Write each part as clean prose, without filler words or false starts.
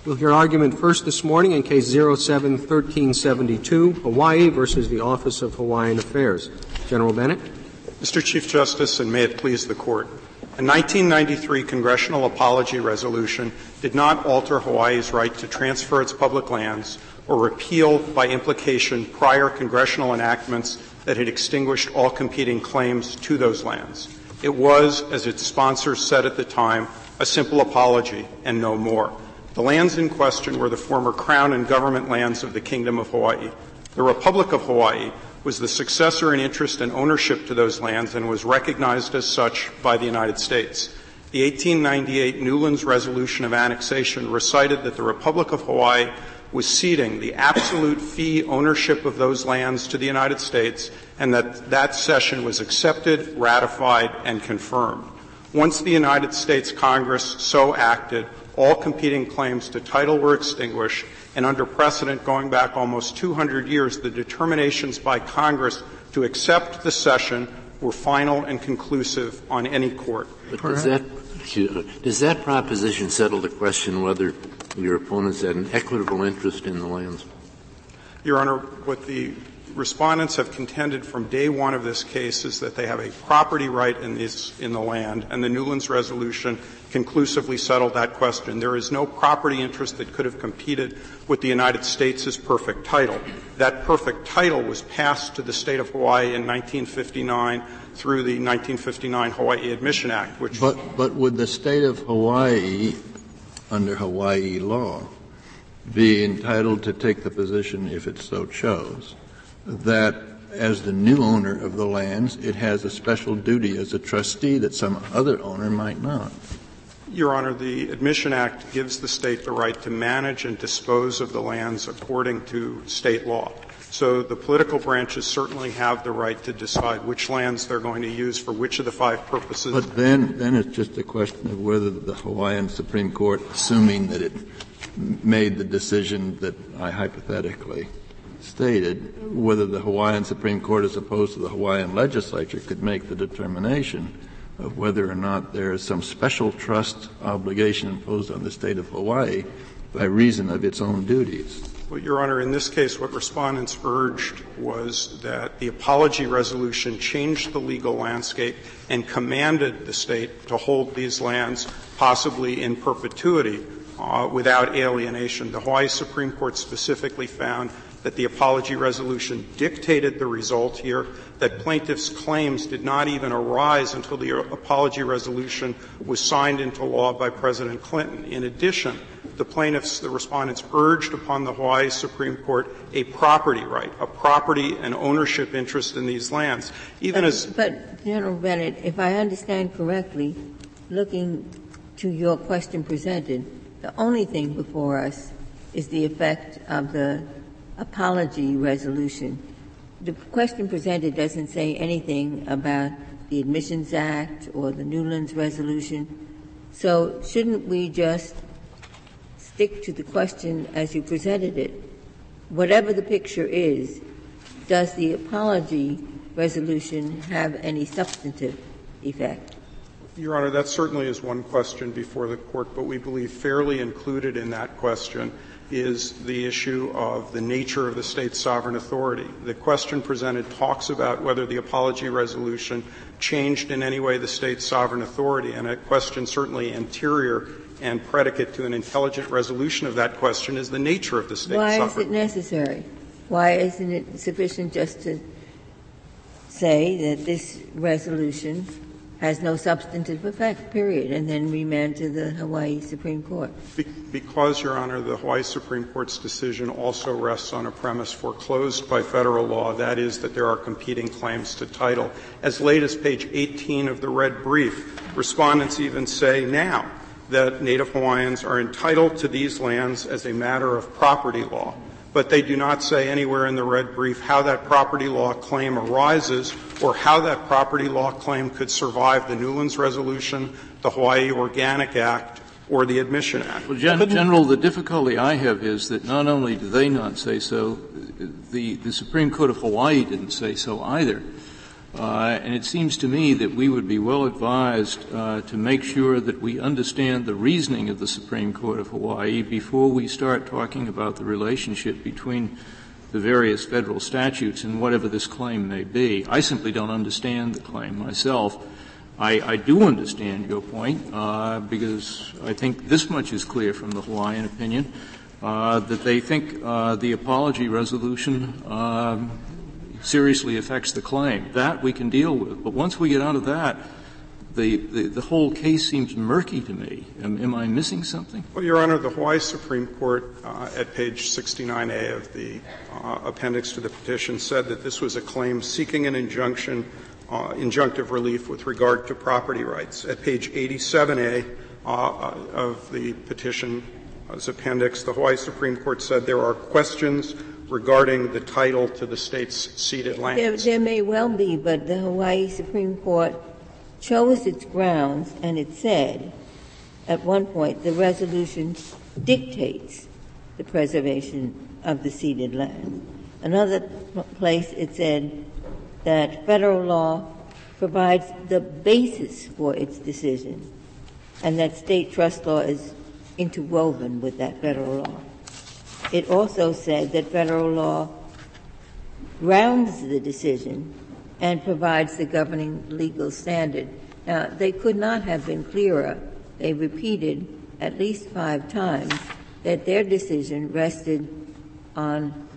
We'll hear argument first this morning in Case 07-1372, Hawaii versus the Office of Hawaiian Affairs. General Bennett. Mr. Chief Justice, and may it please the Court, a 1993 congressional apology resolution did not alter Hawaii's right to transfer its public lands or repeal by implication prior congressional enactments that had extinguished all competing claims to those lands. It was, as its sponsors said at the time, a simple apology and no more. The lands in question were the former Crown and government lands of the Kingdom of Hawaii. The Republic of Hawaii was the successor in interest and ownership to those lands and was recognized as such by the United States. The 1898 Newlands Resolution of Annexation recited that the Republic of Hawaii was ceding the absolute fee ownership of those lands to the United States, and that cession was accepted, ratified, and confirmed. Once the United States Congress so acted, all competing claims to title were extinguished, and under precedent going back almost 200 years, the determinations by Congress to accept the cession were final and conclusive on any court. But does that proposition settle the question whether your opponents had an equitable interest in the lands? Your Honor, what the respondents have contended from day one of this case is that they have a property right in the land, and the Newlands Resolution conclusively settled that question. There is no property interest that could have competed with the United States' perfect title. That perfect title was passed to the State of Hawaii in 1959 through the 1959 Hawaii Admission Act, which But would the State of Hawaii, under Hawaii law, be entitled to take the position, if it so chose, that as the new owner of the lands, it has a special duty as a trustee that some other owner might not? Your Honor, the Admission Act gives the state the right to manage and dispose of the lands according to state law. So the political branches certainly have the right to decide which lands they're going to use for which of the five purposes. But then it's just a question of whether the Hawaiian Supreme Court, assuming that it made the decision that I hypothetically stated, whether the Hawaiian Supreme Court as opposed to the Hawaiian legislature could make the determination of whether or not there is some special trust obligation imposed on the State of Hawaii by reason of its own duties. Well, Your Honor, in this case, what respondents urged was that the apology resolution changed the legal landscape and commanded the state to hold these lands possibly in perpetuity without alienation. The Hawaii Supreme Court specifically found that the apology resolution dictated the result here, that plaintiffs' claims did not even arise until the apology resolution was signed into law by President Clinton. In addition, the respondents urged upon the Hawaii Supreme Court a property right, a property and ownership interest in these lands. But, General Bennett, if I understand correctly, looking to your question presented, the only thing before us is the effect of the apology resolution. The question presented doesn't say anything about the Admissions Act or the Newlands Resolution. So shouldn't we just stick to the question as you presented it? Whatever the picture is, does the apology resolution have any substantive effect? Your Honor, that certainly is one question before the Court, but we believe fairly included in that question is the issue of the nature of the state's sovereign authority. The question presented talks about whether the apology resolution changed in any way the state's sovereign authority, and a question certainly anterior and predicate to an intelligent resolution of that question is the nature of the state's sovereign authority. Why is it necessary? Why isn't it sufficient just to say that this resolution has no substantive effect, period, and then remand to the Hawaii Supreme Court? Because, Your Honor, the Hawaii Supreme Court's decision also rests on a premise foreclosed by federal law, that is that there are competing claims to title. As late as page 18 of the red brief, respondents even say now that Native Hawaiians are entitled to these lands as a matter of property law. But they do not say anywhere in the red brief how that property law claim arises or how that property law claim could survive the Newlands Resolution, the Hawaii Organic Act, or the Admission Act. Well, General, the difficulty I have is that not only do they not say so, the Supreme Court of Hawaii didn't say so either. And it seems to me that we would be well advised to make sure that we understand the reasoning of the Supreme Court of Hawaii before we start talking about the relationship between the various federal statutes and whatever this claim may be. I simply don't understand the claim myself. I do understand your point, because I think this much is clear from the Hawaiian opinion, that they think the apology resolution seriously affects the claim. That we can deal with. But once we get out of that, the whole case seems murky to me. Am I missing something? Well, Your Honor, the Hawaii Supreme Court at page 69A of the appendix to the petition said that this was a claim seeking an injunctive relief with regard to property rights. At page 87A of the petition's appendix, the Hawaii Supreme Court said there are questions regarding the title to the state's ceded lands. There may well be, but the Hawaii Supreme Court chose its grounds, and it said at one point the resolution dictates the preservation of the ceded land. Another place it said that federal law provides the basis for its decision, and that state trust law is interwoven with that federal law. It also said that federal law grounds the decision and provides the governing legal standard. Now, they could not have been clearer. They repeated at least 5 times that their decision rested on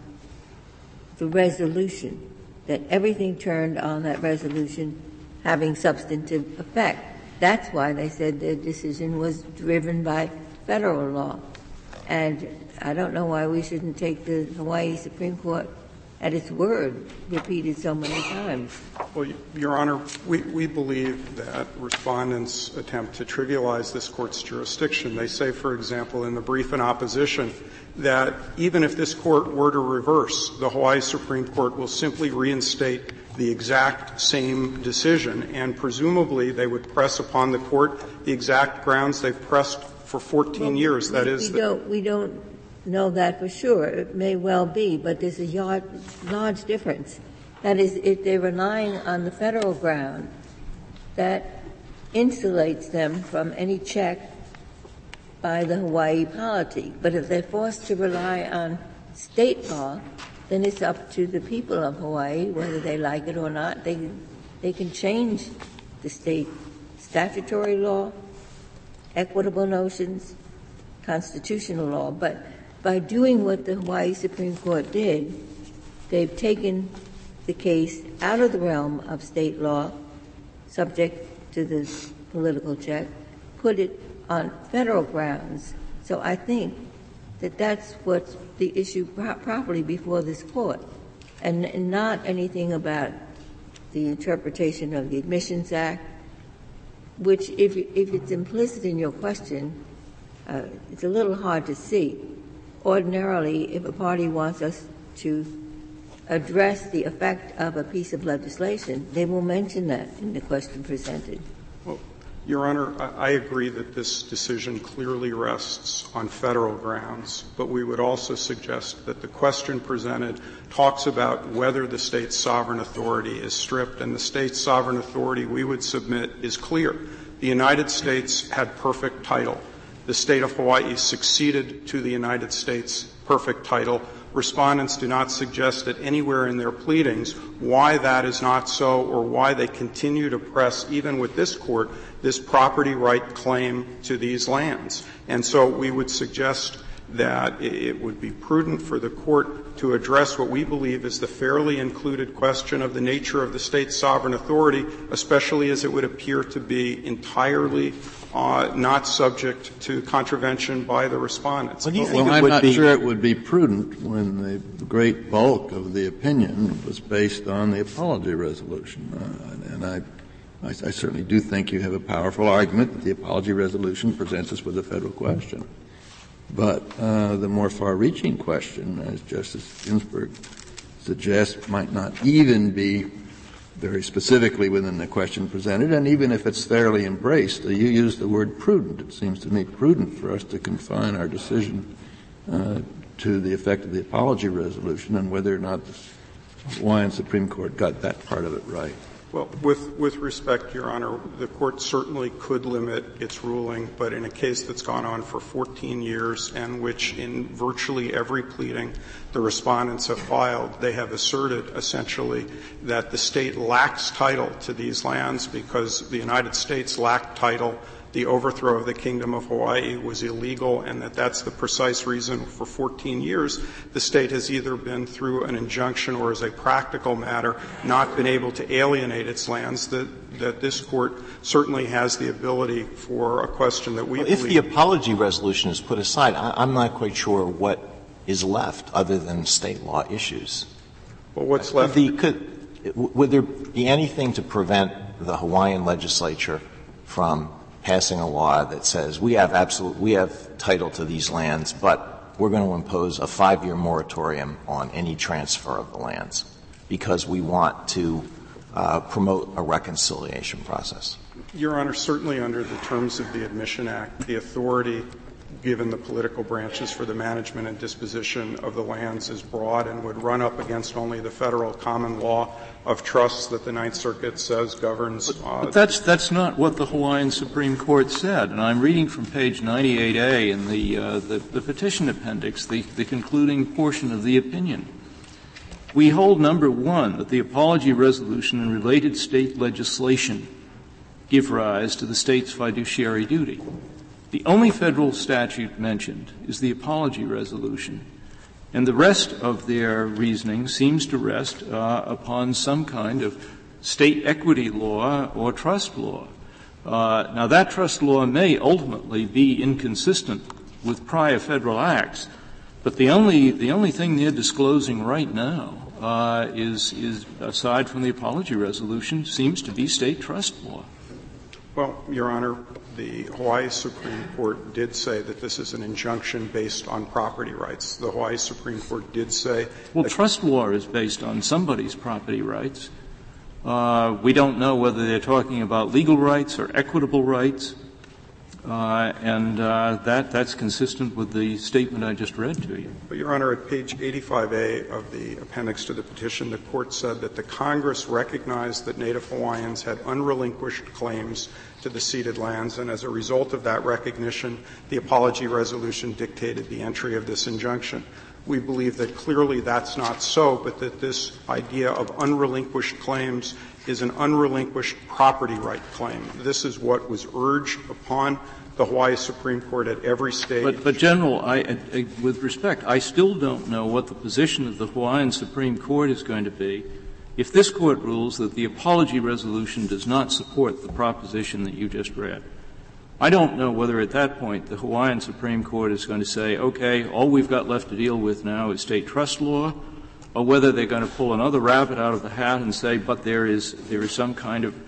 the resolution, that everything turned on that resolution having substantive effect. That's why they said their decision was driven by federal law. And I don't know why we shouldn't take the Hawaii Supreme Court at its word, repeated so many times. Well, Your Honor, we believe that respondents attempt to trivialize this Court's jurisdiction. They say, for example, in the brief in opposition, that even if this Court were to reverse, the Hawaii Supreme Court will simply reinstate the exact same decision, and presumably they would press upon the Court the exact grounds they've pressed for 14 years. That is, we don't know that for sure. It may well be, but there's a large difference. That is, if they're relying on the federal ground, that insulates them from any check by the Hawaii polity. But if they're forced to rely on state law, then it's up to the people of Hawaii, whether they like it or not. They can change the state statutory law, equitable notions, constitutional law. But by doing what the Hawaii Supreme Court did, they've taken the case out of the realm of state law, subject to the political check, put it on federal grounds. So I think that that's what's the issue properly before this Court, and not anything about the interpretation of the Admissions Act, which, if it's implicit in your question, it's a little hard to see. Ordinarily, if a party wants us to address the effect of a piece of legislation, they will mention that in the question presented. Well, Your Honor, I agree that this decision clearly rests on federal grounds, but we would also suggest that the question presented talks about whether the state's sovereign authority is stripped, and the state's sovereign authority we would submit is clear. The United States had perfect title. The state of Hawaii succeeded to the United States' perfect title. Respondents do not suggest that anywhere in their pleadings why that is not so, or why they continue to press, even with this Court, this property right claim to these lands. And so we would suggest that it would be prudent for the Court to address what we believe is the fairly included question of the nature of the state's sovereign authority, especially as it would appear to be entirely not subject to contravention by the respondents. I'm not sure it would be prudent when the great bulk of the opinion was based on the apology resolution. And I certainly do think you have a powerful argument that the apology resolution presents us with a federal question. But the more far-reaching question, as Justice Ginsburg suggests, might not even be very specifically within the question presented, and even if it's fairly embraced, you use the word prudent. It seems to me prudent for us to confine our decision to the effect of the apology resolution and whether or not the Hawaiian Supreme Court got that part of it right. Well, with respect, Your Honor, the Court certainly could limit its ruling, but in a case that's gone on for 14 years and which in virtually every pleading the respondents have filed, they have asserted essentially that the state lacks title to these lands because the United States lacked title. The overthrow of the Kingdom of Hawaii was illegal, and that's the precise reason for 14 years the state has either been through an injunction or as a practical matter not been able to alienate its lands, that this Court certainly has the ability for a question that we believe. If the apology resolution is put aside, I'm not quite sure what is left other than state law issues. Well, what's left? Would there be anything to prevent the Hawaiian legislature from passing a law that says we have title to these lands, but we're going to impose a 5-year moratorium on any transfer of the lands because we want to promote a reconciliation process? Your Honor, certainly under the terms of the Admission Act, the authority given the political branches for the management and disposition of the lands is broad and would run up against only the federal common law of trusts that the Ninth Circuit says governs. But that's not what the Hawaiian Supreme Court said. And I'm reading from page 98A in the petition appendix, the concluding portion of the opinion. We hold, number one, that the apology resolution and related state legislation give rise to the state's fiduciary duty. The only federal statute mentioned is the apology resolution, and the rest of their reasoning seems to rest upon some kind of state equity law or trust law. Now, that trust law may ultimately be inconsistent with prior federal acts, but the only thing they're disclosing right now is aside from the apology resolution, seems to be state trust law. Well, Your Honor, the Hawaii Supreme Court did say that this is an injunction based on property rights. The Hawaii Supreme Court did say — Well, trust law is based on somebody's property rights. We don't know whether they're talking about legal rights or equitable rights. And that's consistent with the statement I just read to you. But, Your Honor, at page 85A of the appendix to the petition, the Court said that the Congress recognized that Native Hawaiians had unrelinquished claims to the ceded lands, and as a result of that recognition, the apology resolution dictated the entry of this injunction. We believe that clearly that's not so, but that this idea of unrelinquished claims is an unrelinquished property right claim. This is what was urged upon the Hawaii Supreme Court at every stage. But General, with respect, I still don't know what the position of the Hawaiian Supreme Court is going to be if this Court rules that the apology resolution does not support the proposition that you just read. I don't know whether at that point the Hawaiian Supreme Court is going to say, okay, all we've got left to deal with now is state trust law, or whether they're going to pull another rabbit out of the hat and say, but there is some kind of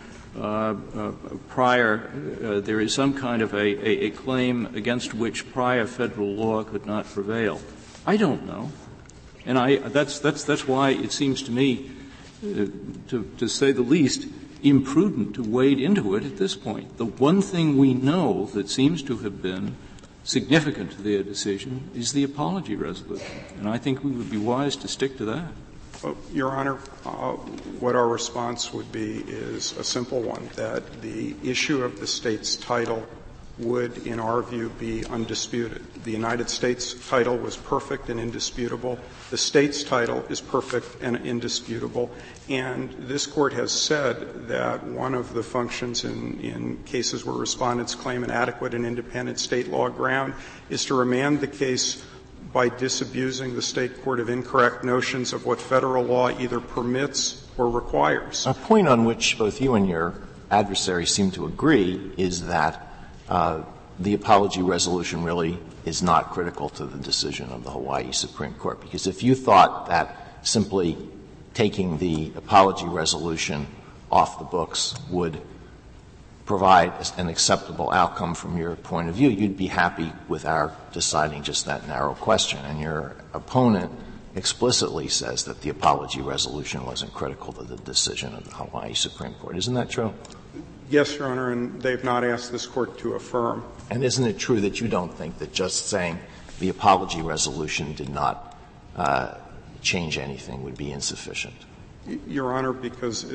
there is some kind of a claim against which prior federal law could not prevail. I don't know. And that's why it seems to me, to say the least, imprudent to wade into it at this point. The one thing we know that seems to have been significant to their decision is the apology resolution. And I think we would be wise to stick to that. Well, Your Honor, what our response would be is a simple one, that the issue of the state's title would, in our view, be undisputed. The United States title was perfect and indisputable. The state's title is perfect and indisputable. And this Court has said that one of the functions in cases where respondents claim an adequate and independent state law ground is to remand the case by disabusing the state court of incorrect notions of what federal law either permits or requires. A point on which both you and your adversary seem to agree is that the apology resolution really is not critical to the decision of the Hawaii Supreme Court, because if you thought that simply taking the apology resolution off the books would provide an acceptable outcome from your point of view, you'd be happy with our deciding just that narrow question. And your opponent explicitly says that the apology resolution wasn't critical to the decision of the Hawaii Supreme Court. Isn't that true? Yes, Your Honor, and they've not asked this Court to affirm. And isn't it true that you don't think that just saying the apology resolution did not change anything would be insufficient? Your Honor, because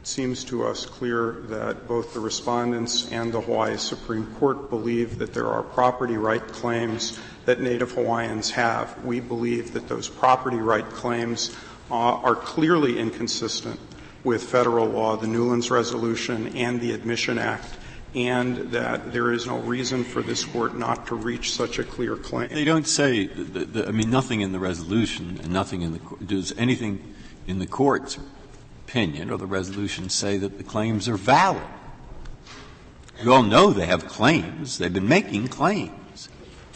it seems to us clear that both the respondents and the Hawaii Supreme Court believe that there are property right claims that Native Hawaiians have. We believe that those property right claims are clearly inconsistent with federal law, the Newlands Resolution, and the Admission Act, and that there is no reason for this Court not to reach such a clear claim. They don't say, nothing in the resolution and nothing in the — does anything in the Court's opinion or the resolution say that the claims are valid? We all know they have claims. They've been making claims.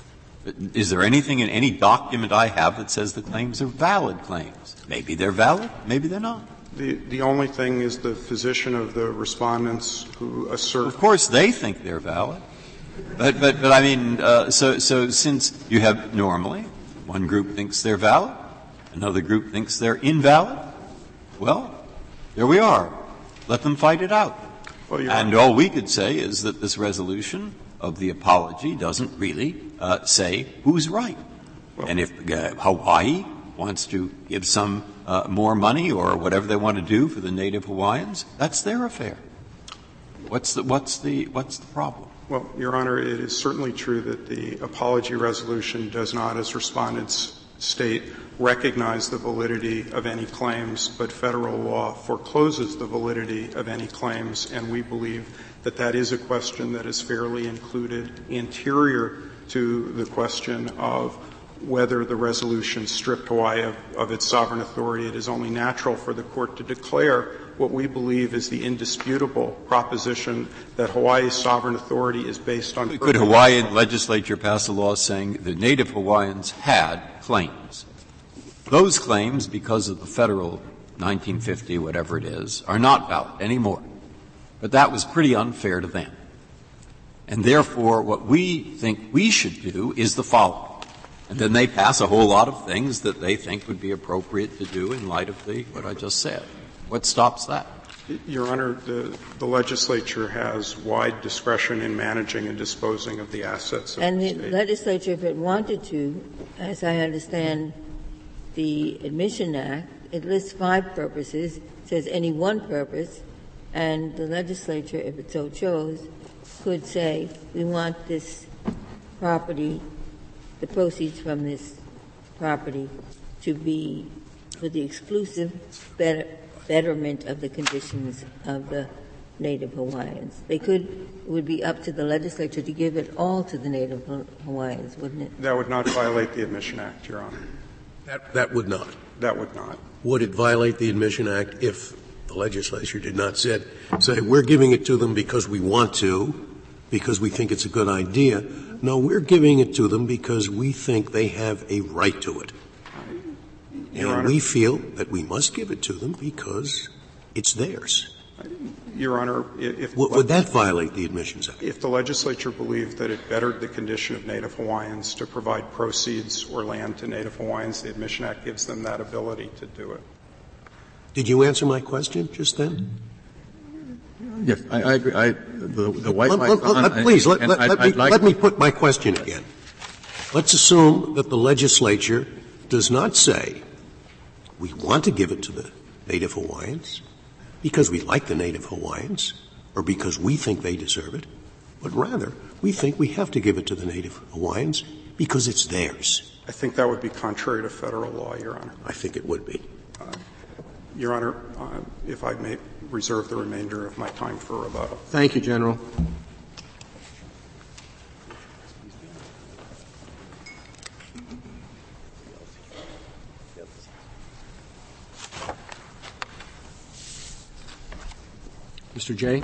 Is there anything in any document I have that says the claims are valid claims? Maybe they're valid, maybe they're not. The only thing is the position of the respondents who assert. Of course, they think they're valid. But I mean, so since you have normally one group thinks they're valid, another group thinks they're invalid, well, there we are. Let them fight it out. Well, and all we could say is that this resolution of the apology doesn't really say who's right. Well, and if Hawaii wants to give some more money or whatever they want to do for the Native Hawaiians, that's their affair. What's the problem? Well, Your Honor, it is certainly true that the apology resolution does not, as respondents state, recognize the validity of any claims, but federal law forecloses the validity of any claims, and we believe that that is a question that is fairly included anterior to the question of whether the resolution stripped Hawaii of its sovereign authority. It is only natural for the Court to declare what we believe is the indisputable proposition that Hawaii's sovereign authority is based on. Could Hawaiian legislature pass a law saying the Native Hawaiians had claims? Those claims, because of the federal 1950, whatever it is, are not valid anymore. But that was pretty unfair to them. And therefore, what we think we should do is the following. And then they pass a whole lot of things that they think would be appropriate to do in light of what I just said. What stops that? Your Honor, the legislature has wide discretion in managing and disposing of the assets of and the state. And the legislature, if it wanted to, as I understand the Admission Act, it lists 5 purposes, says any one purpose, and the legislature, if it so chose, could say, we want this property, the proceeds from this property, to be for the exclusive betterment of the conditions of the Native Hawaiians. It would be up to the legislature to give it all to the Native Hawaiians, wouldn't it? That would not violate the Admission Act, Your Honor. That would not. That would not. Would it violate the Admission Act if the legislature did not say, we're giving it to them because we want to, because we think it's a good idea? No, we're giving it to them because we think they have a right to it. Your and Honor, we feel that we must give it to them because it's theirs. Your Honor, would that violate the Admissions Act? If the legislature believed that it bettered the condition of Native Hawaiians to provide proceeds or land to Native Hawaiians, the Admission Act gives them that ability to do it. Did you answer my question just then? Yes, I agree. The white please, let me put my question again. Let's assume that the legislature does not say, we want to give it to the Native Hawaiians because we like the Native Hawaiians or because we think they deserve it, but rather we think we have to give it to the Native Hawaiians because it's theirs. I think that would be contrary to federal law, Your Honor. I think it would be. Your Honor, if I may reserve the remainder of my time for rebuttal. Thank you, General. Mr. Jay.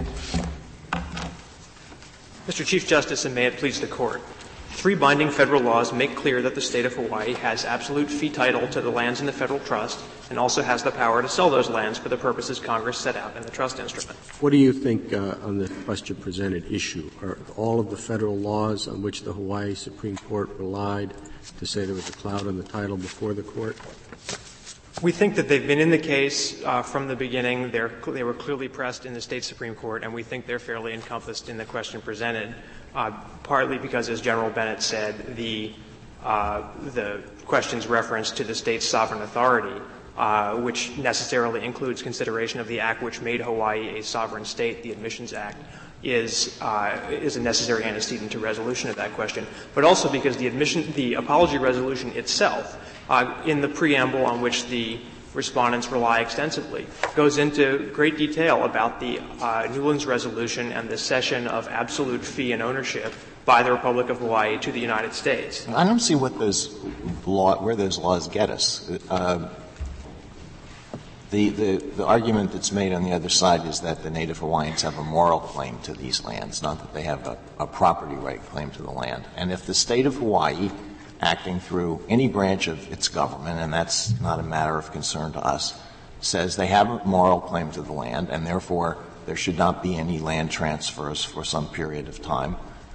Mr. Chief Justice, and may it please the Court. 3 binding federal laws make clear that the state of Hawaii has absolute fee title to the lands in the federal trust and also has the power to sell those lands for the purposes Congress set out in the trust instrument. What do you think on the question presented issue? Are all of the federal laws on which the Hawaii Supreme Court relied to say there was a cloud on the title before the Court? We think that they've been in the case from the beginning. They were clearly pressed in the state Supreme Court, and we think they're fairly encompassed in the question presented, partly because, as General Bennett said, the question's reference to the state's sovereign authority which necessarily includes consideration of the act which made Hawaii a sovereign state, the Admissions Act, is a necessary antecedent to resolution of that question, but also because the apology resolution itself, in the preamble on which the respondents rely extensively, goes into great detail about the Newlands resolution and the cession of absolute fee and ownership by the Republic of Hawaii to the United States. I don't see where those laws get us. The argument that's made on the other side is that the Native Hawaiians have a moral claim to these lands, not that they have a property right claim to the land. And if the state of Hawaii, acting through any branch of its government, and that's not a matter of concern to us, says they have a moral claim to the land and therefore there should not be any land transfers for some period of time,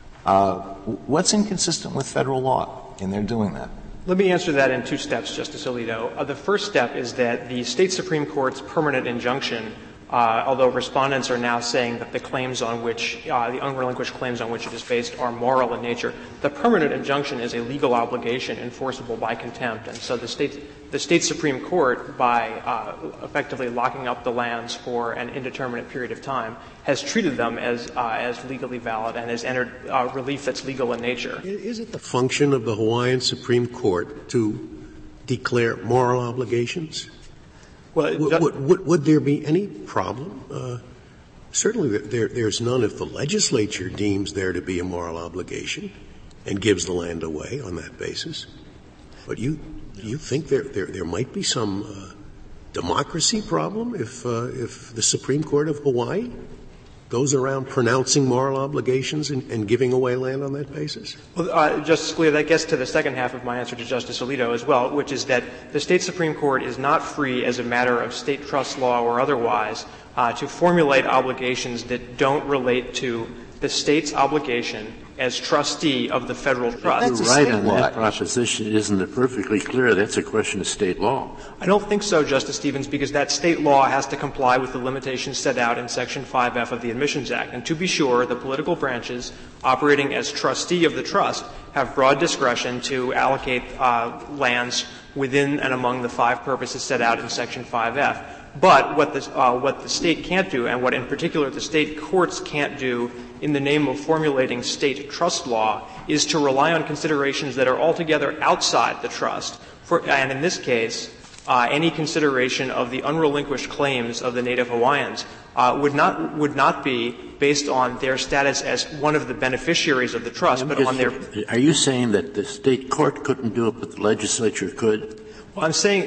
what's inconsistent with federal law in their doing that? Let me answer that in two steps, Justice Alito. The first step is that the state Supreme Court's permanent injunction, although respondents are now saying that the claims on which, the unrelinquished claims on which it is based are moral in nature, the permanent injunction is a legal obligation enforceable by contempt. And so the state Supreme Court, by effectively locking up the lands for an indeterminate period of time, has treated them as legally valid and has entered relief that's legal in nature. Is it the function of the Hawaiian Supreme Court to declare moral obligations? Well, would there be any problem? Certainly there's none if the legislature deems there to be a moral obligation and gives the land away on that basis. But you think there might be some democracy problem if the Supreme Court of Hawaii goes around pronouncing moral obligations and giving away land on that basis? Well, Justice Scalia, that gets to the second half of my answer to Justice Alito as well, which is that the state Supreme Court is not free as a matter of state trust law or otherwise to formulate obligations that don't relate to the state's obligation as trustee of the federal trust. You're right on that proposition. Isn't it perfectly clear that's a question of state law? I don't think so, Justice Stevens, because that state law has to comply with the limitations set out in Section 5F of the Admissions Act. And to be sure, the political branches operating as trustee of the trust have broad discretion to allocate lands within and among the 5 purposes set out in Section 5F. But what the state can't do, and what in particular the state courts can't do in the name of formulating state trust law, is to rely on considerations that are altogether outside the trust. And in this case, any consideration of the unrelinquished claims of the Native Hawaiians would not be based on their status as one of the beneficiaries of the trust, but on their. Are you saying that the state court couldn't do it, but the legislature could? Well, I'm saying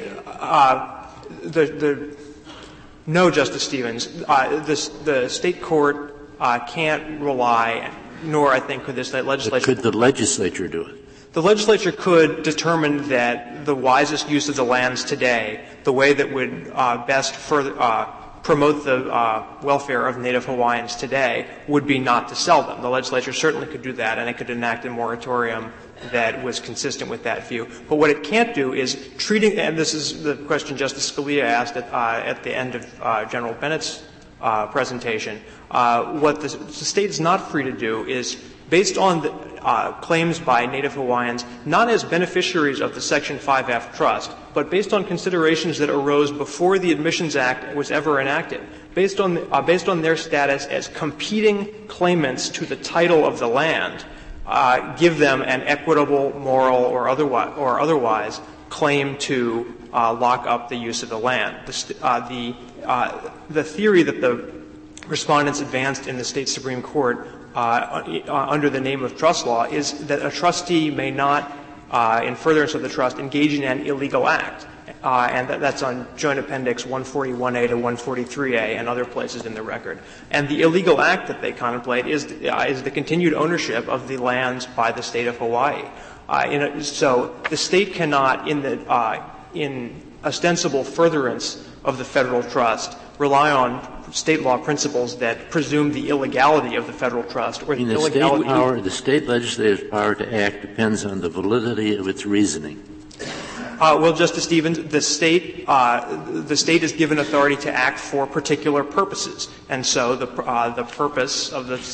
no, Justice Stevens. The state court can't rely, nor I think could the state legislature. But could the legislature do it? The legislature could determine that the wisest use of the lands today, the way that would best further promote the welfare of Native Hawaiians today, would be not to sell them. The legislature certainly could do that, and it could enact a moratorium that was consistent with that view. But what it can't do is treating, and this is the question Justice Scalia asked at the end of General Bennett's presentation, what the state is not free to do is, based on the claims by Native Hawaiians, not as beneficiaries of the Section 5F trust, but based on considerations that arose before the Admissions Act was ever enacted, based on their status as competing claimants to the title of the land, give them an equitable, moral, or otherwise claim to lock up the use of the land. The theory that the respondents advanced in the state Supreme Court under the name of trust law is that a trustee may not, in furtherance of the trust, engage in an illegal act. And that's on Joint Appendix 141A to 143A and other places in the record. And the illegal act that they contemplate is the continued ownership of the lands by the state of Hawaii. So the state cannot, in ostensible furtherance of the federal trust, rely on state law principles that presume the illegality of the federal trust or the illegality. The state legislature's power to act depends on the validity of its reasoning. Well, Justice Stevens, the state is given authority to act for particular purposes, and so the purpose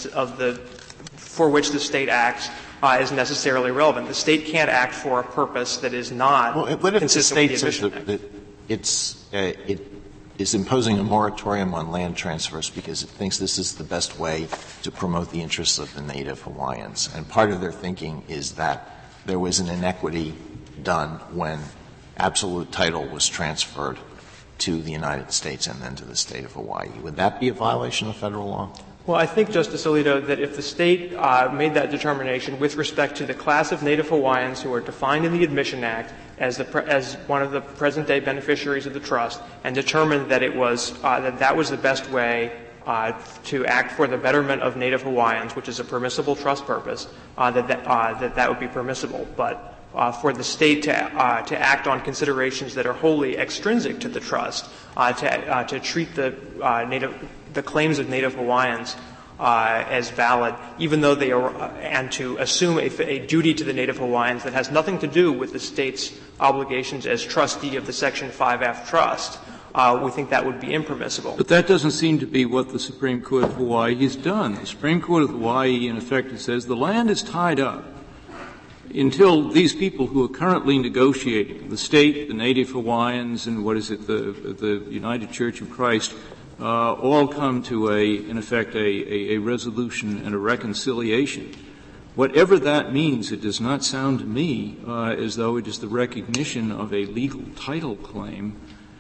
for which the state acts is necessarily relevant. The state can't act for a purpose that is not consistent with the Admissions Act. it is imposing a moratorium on land transfers because it thinks this is the best way to promote the interests of the native Hawaiians. And part of their thinking is that there was an inequity done when absolute title was transferred to the United States and then to the state of Hawaii. Would that be a violation of federal law? Well, I think, Justice Alito, that if the state made that determination with respect to the class of Native Hawaiians who are defined in the Admission Act as one of the present-day beneficiaries of the trust and determined that it was that was the best way to act for the betterment of Native Hawaiians, which is a permissible trust purpose, that would be permissible. But for the state to act on considerations that are wholly extrinsic to the trust, to treat the claims of Native Hawaiians as valid, even though they are, and to assume a duty to the Native Hawaiians that has nothing to do with the state's obligations as trustee of the Section 5F trust, we think that would be impermissible. But that doesn't seem to be what the Supreme Court of Hawaii has done. The Supreme Court of Hawaii, in effect, says the land is tied up until these people who are currently negotiating, the state, the Native Hawaiians, and the United Church of Christ, all come to in effect, a resolution and a reconciliation. Whatever that means, it does not sound to me as though it is the recognition of a legal title claim,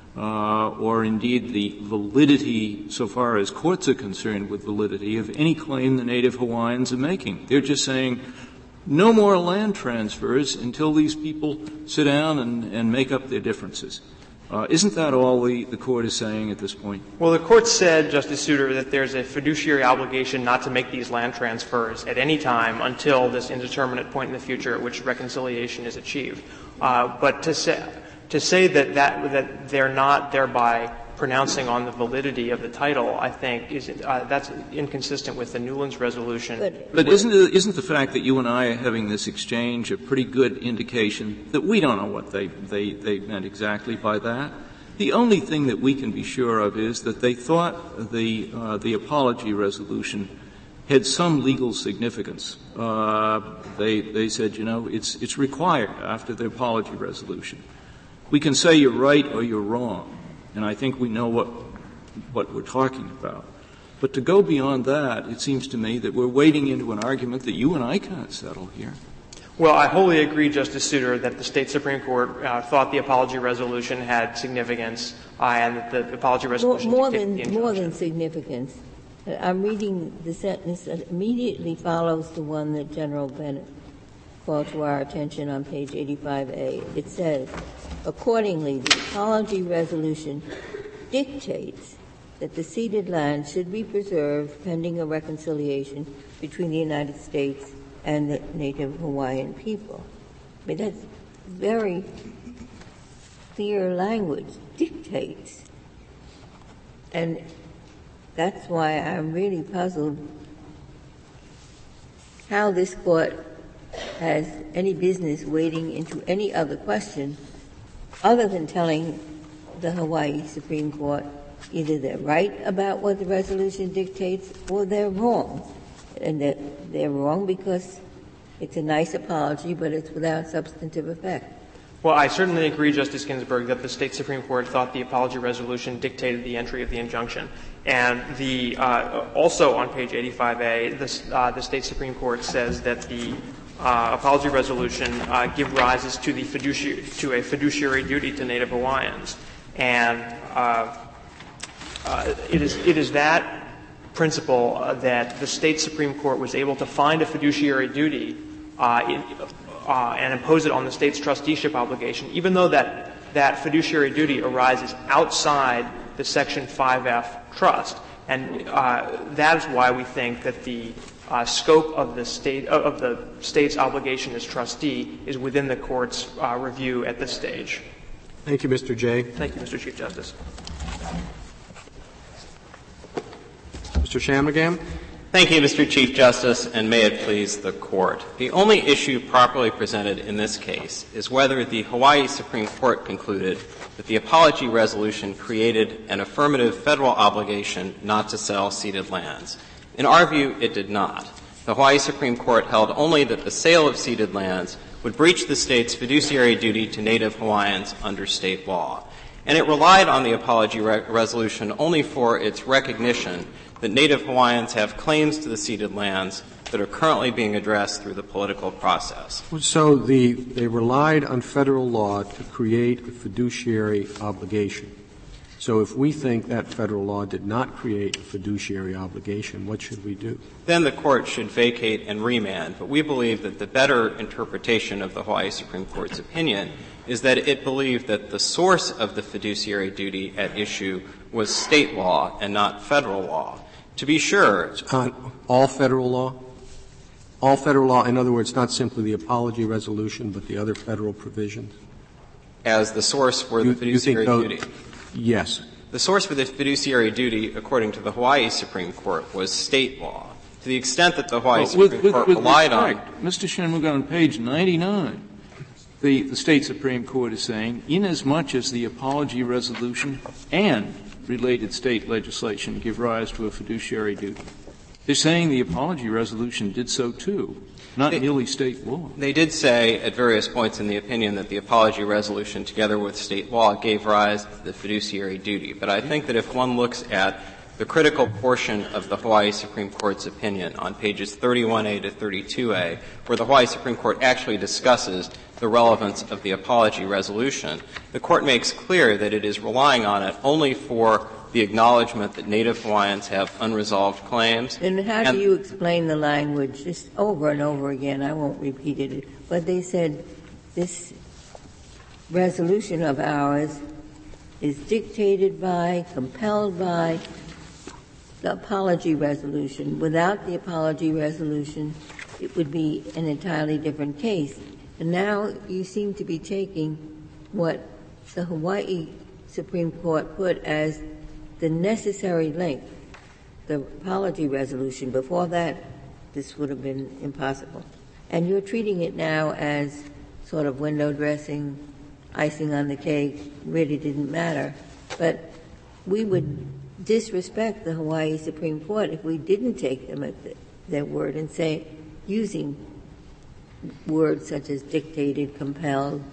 or indeed the validity, so far as courts are concerned with validity, of any claim the Native Hawaiians are making. They're just saying, no more land transfers until these people sit down and make up their differences. Isn't that all the Court is saying at this point? Well, the Court said, Justice Souter, that there's a fiduciary obligation not to make these land transfers at any time until this indeterminate point in the future at which reconciliation is achieved. But to say that they're not thereby pronouncing on the validity of the title, I think, that's inconsistent with the Newlands resolution. But isn't the fact that you and I are having this exchange a pretty good indication that we don't know what they meant exactly by that? The only thing that we can be sure of is that they thought the apology resolution had some legal significance. They said, it's required after the apology resolution. We can say you're right or you're wrong. And I think we know what we're talking about. But to go beyond that, it seems to me that we're wading into an argument that you and I can't settle here. Well, I wholly agree, Justice Souter, that the State Supreme Court thought the apology resolution had significance, and that the apology resolution more than significance. I'm reading the sentence that immediately follows the one that General Bennett called to our attention on page 85A. It says, accordingly, the apology resolution dictates that the ceded land should be preserved pending a reconciliation between the United States and the Native Hawaiian people. I mean, that's very clear language, dictates. And that's why I'm really puzzled how this Court has any business wading into any other question other than telling the Hawaii Supreme Court either they're right about what the resolution dictates or they're wrong. And that they're wrong because it's a nice apology, but it's without substantive effect. Well, I certainly agree, Justice Ginsburg, that the State Supreme Court thought the apology resolution dictated the entry of the injunction. And also on page 85A, the State Supreme Court says that the apology resolution give rises to a fiduciary duty to Native Hawaiians. And it is that principle that the State Supreme Court was able to find a fiduciary duty and impose it on the state's trusteeship obligation, even though that fiduciary duty arises outside the Section 5F trust. And that is why we think that the scope of the state's obligation as trustee is within the Court's review at this stage. Thank you, Mr. Jay. Thank you, Mr. Chief Justice. Mr. Shanmugam. Thank you, Mr. Chief Justice, and may it please the Court. The only issue properly presented in this case is whether the Hawaii Supreme Court concluded that the apology resolution created an affirmative federal obligation not to sell ceded lands. In our view, it did not. The Hawaii Supreme Court held only that the sale of ceded lands would breach the state's fiduciary duty to Native Hawaiians under state law. And it relied on the apology resolution only for its recognition that Native Hawaiians have claims to the ceded lands that are currently being addressed through the political process. So they relied on federal law to create a fiduciary obligation. So if we think that federal law did not create a fiduciary obligation, what should we do? Then the Court should vacate and remand. But we believe that the better interpretation of the Hawaii Supreme Court's opinion is that it believed that the source of the fiduciary duty at issue was state law and not federal law. To be sure, all federal law? All federal law, in other words, not simply the apology resolution, but the other federal provisions? As the source for the fiduciary duty. Yes. The source for the fiduciary duty, according to the Hawaii Supreme Court, was state law. To the extent that the Hawaii Supreme Court relied on Mr. Shanmugam, on page 99, the state Supreme Court is saying, inasmuch as the apology resolution and related state legislation give rise to a fiduciary duty. They're saying the apology resolution did so too, not merely state law. They did say at various points in the opinion that the apology resolution, together with state law, gave rise to the fiduciary duty. But I think that if one looks at the critical portion of the Hawaii Supreme Court's opinion on pages 31A to 32A, where the Hawaii Supreme Court actually discusses the relevance of the apology resolution, the Court makes clear that it is relying on it only for the acknowledgement that Native Hawaiians have unresolved claims. And how do you explain the language just over and over again? I won't repeat it. But they said this resolution of ours is dictated by, compelled by the apology resolution. Without the apology resolution, it would be an entirely different case. And now you seem to be taking what the Hawaii Supreme Court put as the necessary link, the apology resolution. Before that, this would have been impossible. And you're treating it now as sort of window dressing, icing on the cake, really didn't matter. But we would disrespect the Hawaii Supreme Court if we didn't take them at their word and say, using words such as dictated, compelled,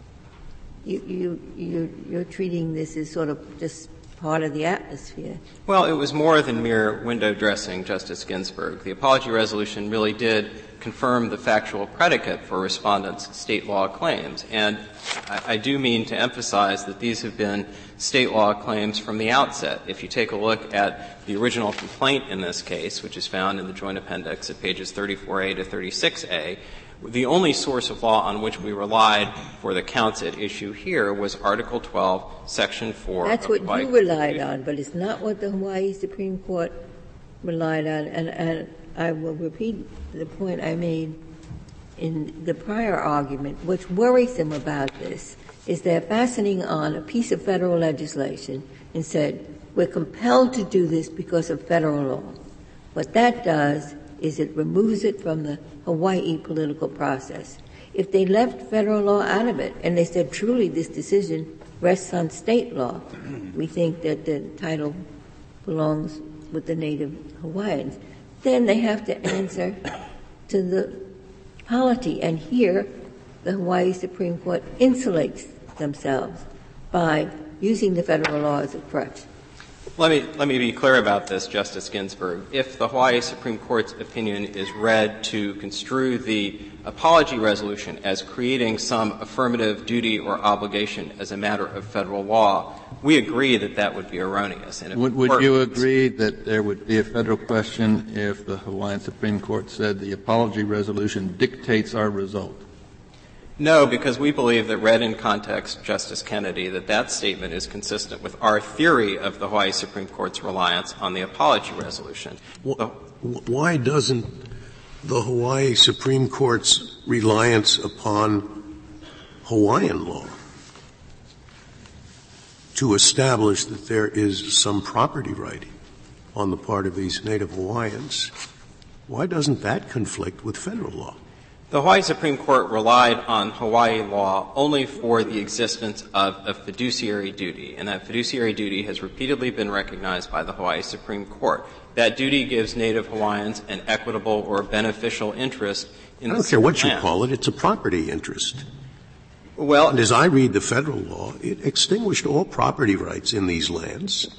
you're treating this as sort of just part of the atmosphere. Well, it was more than mere window dressing, Justice Ginsburg. The apology resolution really did confirm the factual predicate for respondents' state law claims. And I do mean to emphasize that these have been state law claims from the outset. If you take a look at the original complaint in this case, which is found in the Joint Appendix at pages 34A to 36A, the only source of law on which we relied for the counts at issue here was Article 12, Section 4. That's what you relied on, but it's not what the Hawaii Supreme Court relied on. And I will repeat the point I made in the prior argument. What's worrisome about this is they're fastening on a piece of federal legislation and said, we're compelled to do this because of federal law. What that does is it removes it from the Hawaii political process. If they left federal law out of it and they said truly this decision rests on state law, we think that the title belongs with the Native Hawaiians, then they have to answer to the polity. And here the Hawaii Supreme Court insulates themselves by using the federal law as a crutch. Let me be clear about this, Justice Ginsburg. If the Hawaii Supreme Court's opinion is read to construe the apology resolution as creating some affirmative duty or obligation as a matter of federal law, we agree that that would be erroneous. And would you agree that there would be a federal question if the Hawaiian Supreme Court said the apology resolution dictates our result? No, because we believe that read in context, Justice Kennedy, that statement is consistent with our theory of the Hawaii Supreme Court's reliance on the apology resolution. Why doesn't the Hawaii Supreme Court's reliance upon Hawaiian law to establish that there is some property right on the part of these Native Hawaiians, why doesn't that conflict with federal law? The Hawaii Supreme Court relied on Hawaii law only for the existence of a fiduciary duty, and that fiduciary duty has repeatedly been recognized by the Hawaii Supreme Court. That duty gives Native Hawaiians an equitable or beneficial interest in the land. I don't care what you call it, it's a property interest. Well, and as I read the federal law, it extinguished all property rights in these lands.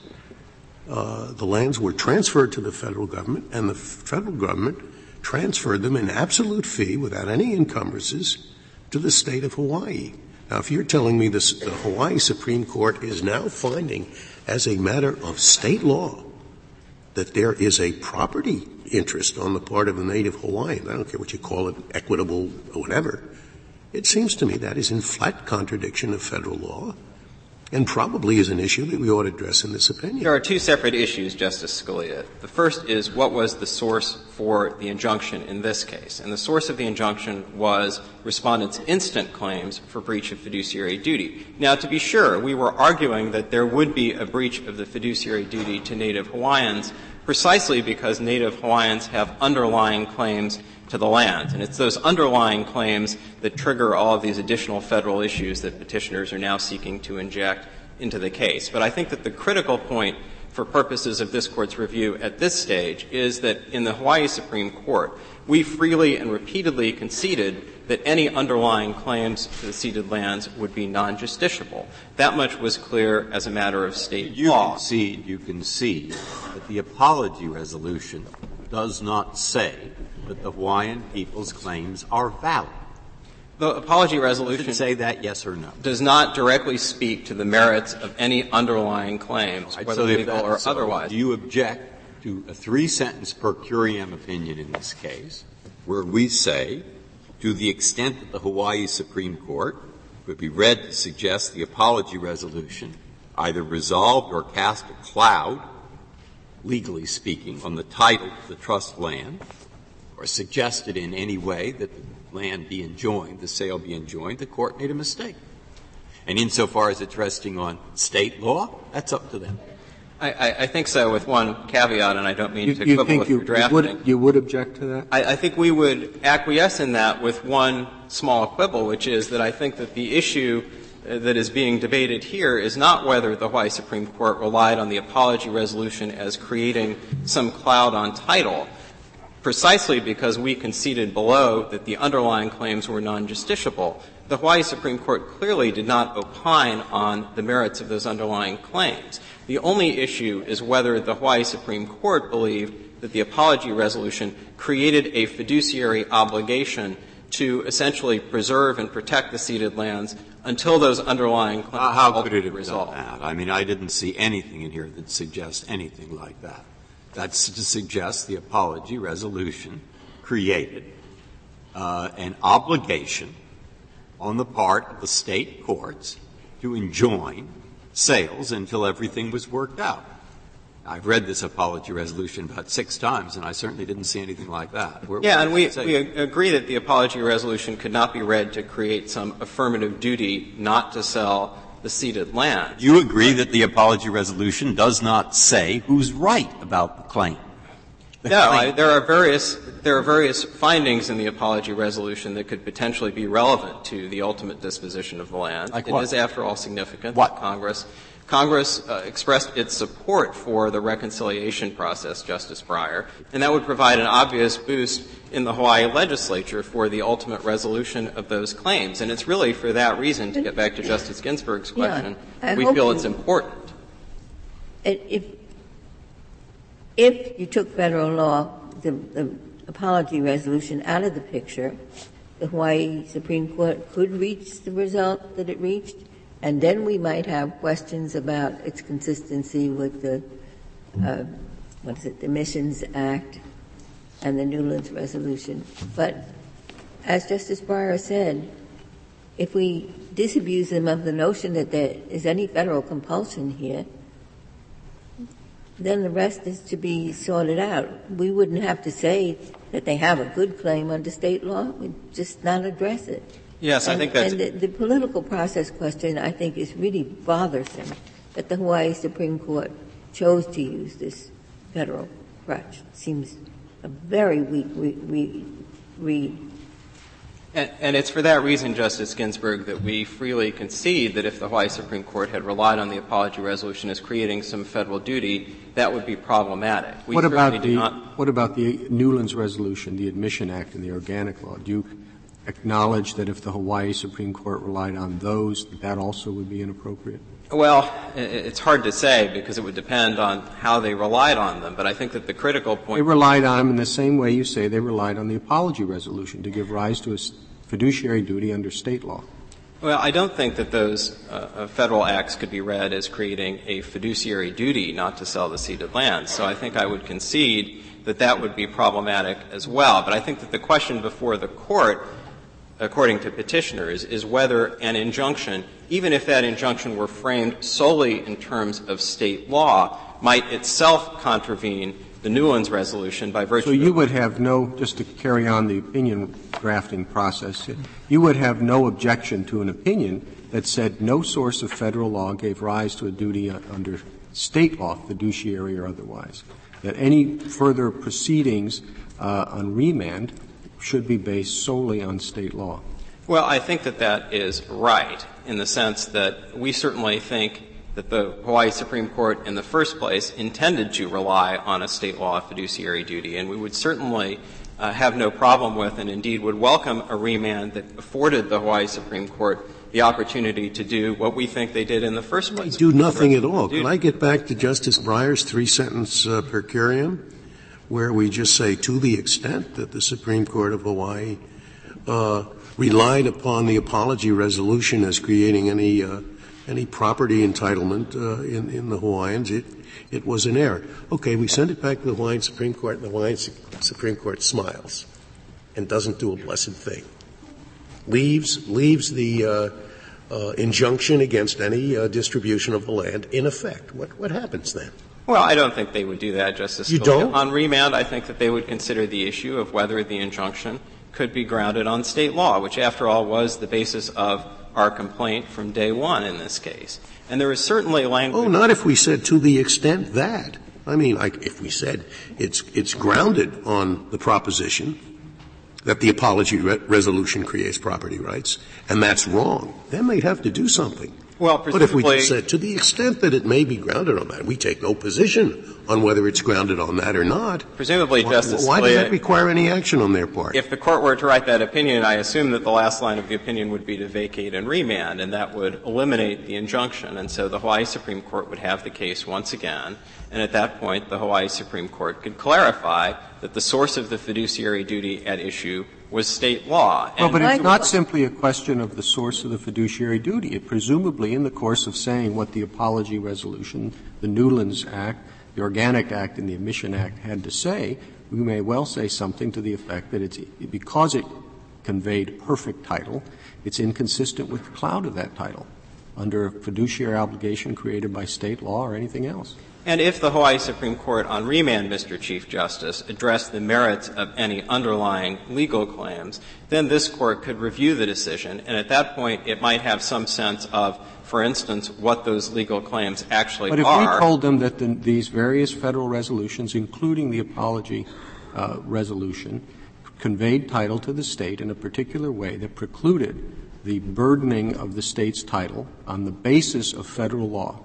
The lands were transferred to the federal government, and the federal government transferred them in absolute fee without any encumbrances to the state of Hawaii. Now, if you're telling me the Hawaii Supreme Court is now finding as a matter of state law that there is a property interest on the part of the native Hawaiians, I don't care what you call it, equitable or whatever, it seems to me that is in flat contradiction of federal law and probably is an issue that we ought to address in this opinion. There are two separate issues, Justice Scalia. The first is what was the source for the injunction in this case. And the source of the injunction was respondents' instant claims for breach of fiduciary duty. Now, to be sure, we were arguing that there would be a breach of the fiduciary duty to Native Hawaiians precisely because Native Hawaiians have underlying claims to the land. And it's those underlying claims that trigger all of these additional federal issues that petitioners are now seeking to inject into the case. But I think that the critical point for purposes of this Court's review at this stage is that in the Hawaii Supreme Court, we freely and repeatedly conceded that any underlying claims to the ceded lands would be non-justiciable. That much was clear as a matter of state law. You concede that the apology resolution does not say that the Hawaiian people's claims are valid. The apology resolution does it say that, yes or no? Does not directly speak to the merits of any underlying claims, right, whether legal or otherwise. Do you object to a 3-sentence per curiam opinion in this case, where we say, to the extent that the Hawaii Supreme Court could be read to suggest the apology resolution either resolved or cast a cloud, legally speaking, on the title of the trust land, or suggested in any way that the land be enjoined, the sale be enjoined, the Court made a mistake. And insofar as it's resting on state law, that's up to them. I think so, with one caveat, and I don't mean to quibble with your drafting. You would object to that? I think we would acquiesce in that with one small quibble, which is that I think that the issue that is being debated here is not whether the Hawaii Supreme Court relied on the apology resolution as creating some cloud on title, precisely because we conceded below that the underlying claims were non-justiciable. The Hawaii Supreme Court clearly did not opine on the merits of those underlying claims. The only issue is whether the Hawaii Supreme Court believed that the apology resolution created a fiduciary obligation to essentially preserve and protect the ceded lands until those underlying claims How could it have resolved. done that? I mean, I didn't see anything in here that suggests anything like that. That's to suggest the apology resolution created an obligation on the part of the state courts to enjoin sales until everything was worked out. I've read this apology resolution about 6 times, and I certainly didn't see anything like that. And we agree that the apology resolution could not be read to create some affirmative duty not to sell the ceded land. You agree that the apology resolution does not say who's right about the claim? No, there are various findings in the apology resolution that could potentially be relevant to the ultimate disposition of the land. Like what? It is, after all, significant what? that Congress expressed its support for the reconciliation process, Justice Breyer, and that would provide an obvious boost in the Hawaii legislature for the ultimate resolution of those claims. And it's really for that reason, to get back to Justice Ginsburg's question, we feel it's important. If you took federal law, the apology resolution out of the picture, the Hawaii Supreme Court could reach the result that it reached, and then we might have questions about its consistency with the, the Missions Act and the Newlands Resolution. But as Justice Breyer said, if we disabuse them of the notion that there is any federal compulsion here, then the rest is to be sorted out. We wouldn't have to say that they have a good claim under state law. We'd just not address it. Yes, I think that's... And the political process question, I think, is really bothersome that the Hawaii Supreme Court chose to use this federal crutch. It seems a very weak read. And it's for that reason, Justice Ginsburg, that we freely concede that if the Hawaii Supreme Court had relied on the apology resolution as creating some federal duty, that would be problematic. What about the Newlands Resolution, the Admission Act, and the Organic Law? acknowledge that if the Hawaii Supreme Court relied on those, that also would be inappropriate? Well, it's hard to say because it would depend on how they relied on them. But I think that the critical point — They relied on them in the same way you say they relied on the apology resolution to give rise to a fiduciary duty under state law. Well, I don't think that those federal acts could be read as creating a fiduciary duty not to sell the ceded land. So I think I would concede that that would be problematic as well. But I think that the question before the Court, according to petitioners, is whether an injunction, even if that injunction were framed solely in terms of state law, might itself contravene the Newlands resolution by virtue of — So you would have no, just to carry on the opinion drafting process, you would have no objection to an opinion that said no source of federal law gave rise to a duty under state law, fiduciary or otherwise, that any further proceedings on remand should be based solely on state law. Well, I think that that is right in the sense that we certainly think that the Hawaii Supreme Court in the first place intended to rely on a state law fiduciary duty, and we would certainly have no problem with and indeed would welcome a remand that afforded the Hawaii Supreme Court the opportunity to do what we think they did in the first place. Do nothing at all. Can I get back to Justice Breyer's three-sentence per curiam, where we just say, to the extent that the Supreme Court of Hawaii relied upon the apology resolution as creating any property entitlement in the Hawaiians, it was an error. Okay, we send it back to the Hawaiian Supreme Court, and the Hawaiian Supreme Court smiles and doesn't do a blessed thing. Leaves the injunction against any distribution of the land in effect. What happens then? Well, I don't think they would do that, Justice Scalia. You don't? On remand, I think that they would consider the issue of whether the injunction could be grounded on state law, which, after all, was the basis of our complaint from day one in this case. And there is certainly language — Oh, not if we said to the extent that. I mean, if we said it's grounded on the proposition that the apology resolution creates property rights, and that's wrong, then they'd have to do something. Well, but if we just said, to the extent that it may be grounded on that, we take no position on whether it's grounded on that or not. Presumably, Justice Scalia, why does that require any action on their part? If the Court were to write that opinion, I assume that the last line of the opinion would be to vacate and remand, and that would eliminate the injunction. And so the Hawaii Supreme Court would have the case once again, and at that point the Hawaii Supreme Court could clarify that the source of the fiduciary duty at issue was state law. Well, but it's not simply a question of the source of the fiduciary duty. It presumably, in the course of saying what the apology resolution, the Newlands Act, the Organic Act, and the Admission Act had to say, we may well say something to the effect that it's — because it conveyed perfect title, it's inconsistent with the cloud of that title under a fiduciary obligation created by state law or anything else. And if the Hawaii Supreme Court on remand, Mr. Chief Justice, addressed the merits of any underlying legal claims, then this Court could review the decision, and at that point it might have some sense of, for instance, what those legal claims actually are. But if we told them that these various federal resolutions, including the apology resolution, conveyed title to the state in a particular way that precluded the burdening of the state's title on the basis of federal law,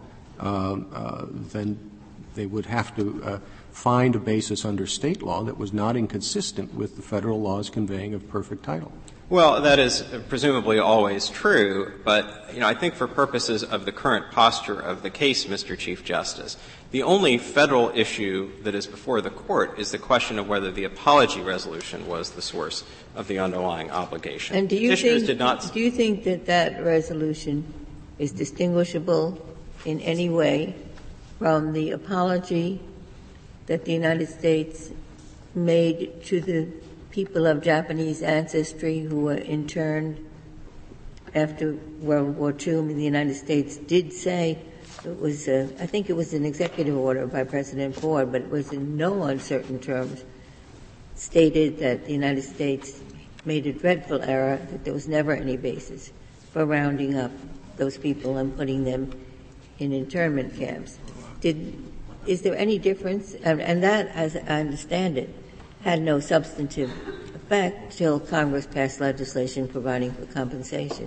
then they would have to find a basis under state law that was not inconsistent with the federal laws conveying of perfect title. Well, that is presumably always true, but, I think for purposes of the current posture of the case, Mr. Chief Justice, the only federal issue that is before the Court is the question of whether the apology resolution was the source of the underlying obligation. And do you think that that resolution is distinguishable in any way from the apology that the United States made to the people of Japanese ancestry who were interned after World War II? I mean, the United States did say it was, I think it was an executive order by President Ford, but it was in no uncertain terms stated that the United States made a dreadful error, that there was never any basis for rounding up those people and putting them in internment camps. Is there any difference? And that, as I understand it, had no substantive effect till Congress passed legislation providing for compensation.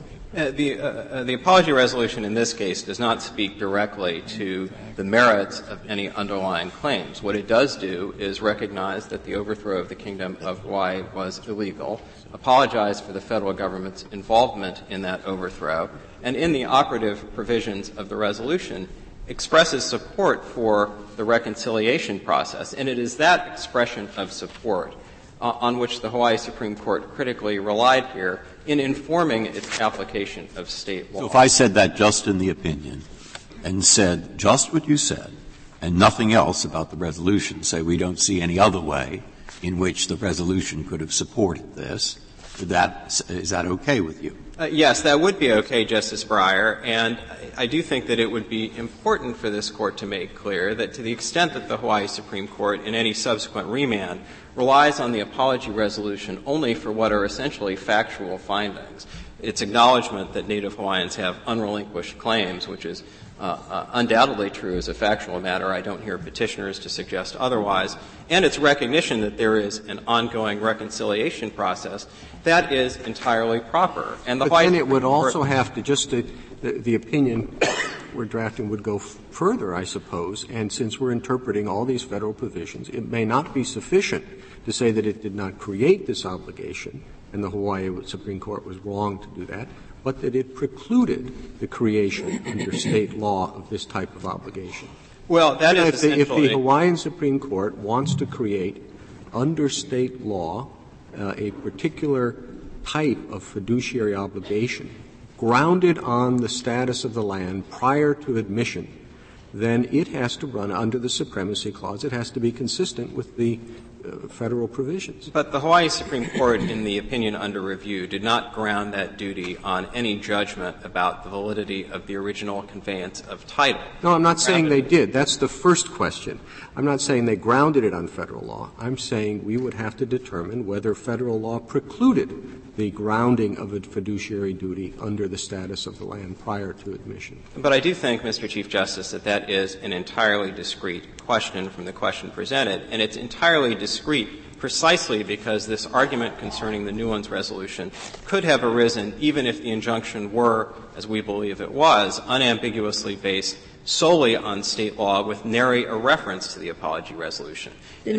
The apology resolution in this case does not speak directly to the merits of any underlying claims. What it does do is recognize that the overthrow of the Kingdom of Hawaii was illegal, apologize for the federal government's involvement in that overthrow, and in the operative provisions of the resolution expresses support for the reconciliation process. And it is that expression of support on which the Hawaii Supreme Court critically relied here in informing its application of state law. So if I said that just in the opinion and said just what you said and nothing else about the resolution, say we don't see any other way in which the resolution could have supported this, is that okay with you? Yes, that would be okay, Justice Breyer, and I do think that it would be important for this Court to make clear that to the extent that the Hawaii Supreme Court in any subsequent remand relies on the apology resolution only for what are essentially factual findings, its acknowledgment that Native Hawaiians have unrelinquished claims, which is undoubtedly true as a factual matter. I don't hear petitioners to suggest otherwise, and its recognition that there is an ongoing reconciliation process, that is entirely proper. And the but then it would also have to just the opinion we're drafting would go further, I suppose, and since we're interpreting all these federal provisions, it may not be sufficient to say that it did not create this obligation, and the Hawaii Supreme Court was wrong to do that, but that it precluded the creation under state law of this type of obligation. Well, that is essentially if the Hawaiian Supreme Court wants to create under state law a particular type of fiduciary obligation grounded on the status of the land prior to admission, then it has to run under the Supremacy Clause. It has to be consistent with the federal provisions. But the Hawaii Supreme Court, in the opinion under review, did not ground that duty on any judgment about the validity of the original conveyance of title. No, I'm not saying they did. That's the first question. I'm not saying they grounded it on federal law. I'm saying we would have to determine whether federal law precluded the grounding of a fiduciary duty under the status of the land prior to admission. But I do think, Mr. Chief Justice, that that is an entirely discrete question from the question presented, and it's entirely discrete precisely because this argument concerning the Newlands resolution could have arisen even if the injunction were, as we believe it was, unambiguously based solely on state law with nary a reference to the apology resolution. The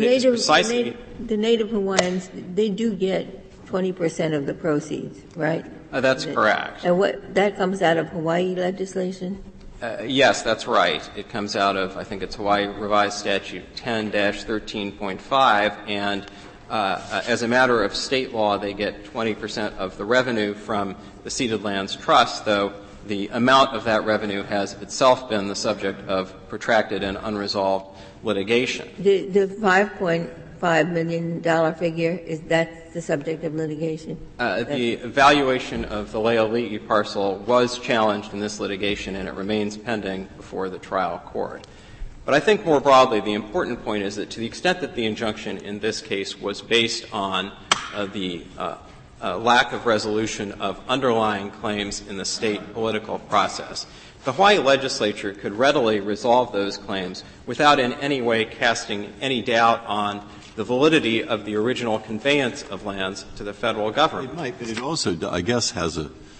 Native Hawaiians, they do get 20% of the proceeds, right? That's correct. And that comes out of Hawaii legislation? Yes, that's right. It comes out of, I think it's Hawaii Revised Statute 10-13.5, and as a matter of state law, they get 20% of the revenue from the Ceded Lands Trust, though the amount of that revenue has itself been the subject of protracted and unresolved litigation. The $5.5 million figure, is that the subject of litigation? The valuation of the Leali'i parcel was challenged in this litigation, and it remains pending before the trial court. But I think more broadly, the important point is that to the extent that the injunction in this case was based on the lack of resolution of underlying claims in the state political process, the Hawaii legislature could readily resolve those claims without in any way casting any doubt on the validity of the original conveyance of lands to the federal government. It might, but it also, I guess, has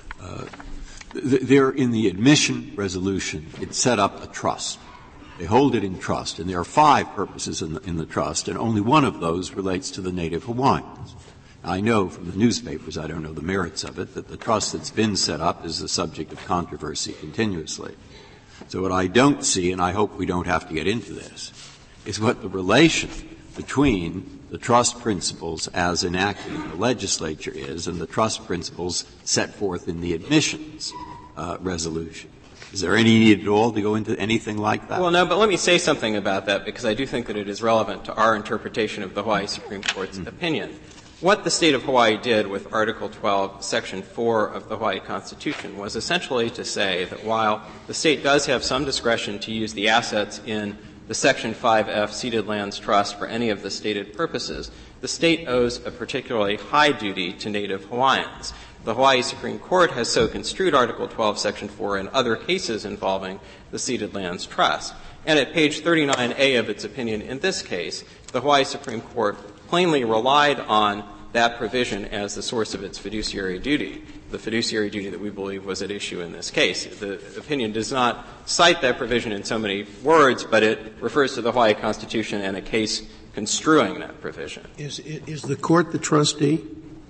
there in the admission resolution, it set up a trust. They hold it in trust, and there are 5 purposes in the trust, and only one of those relates to the Native Hawaiians. I know from the newspapers, I don't know the merits of it, that the trust that's been set up is the subject of controversy continuously. So what I don't see, and I hope we don't have to get into this, is what the relation between the trust principles as enacted in the legislature is and the trust principles set forth in the admissions resolution. Is there any need at all to go into anything like that? Well, no, but let me say something about that because I do think that it is relevant to our interpretation of the Hawaii Supreme Court's opinion. What the state of Hawaii did with Article 12, Section 4 of the Hawaii Constitution was essentially to say that while the state does have some discretion to use the assets in the Section 5F Ceded Lands Trust for any of the stated purposes, the state owes a particularly high duty to Native Hawaiians. The Hawaii Supreme Court has so construed Article 12, Section 4 in other cases involving the Ceded Lands Trust. And at page 39A of its opinion in this case, the Hawaii Supreme Court plainly relied on that provision as the source of its fiduciary duty, the fiduciary duty that we believe was at issue in this case. The opinion does not cite that provision in so many words, but it refers to the Hawaii Constitution and a case construing that provision. Is the court the trustee?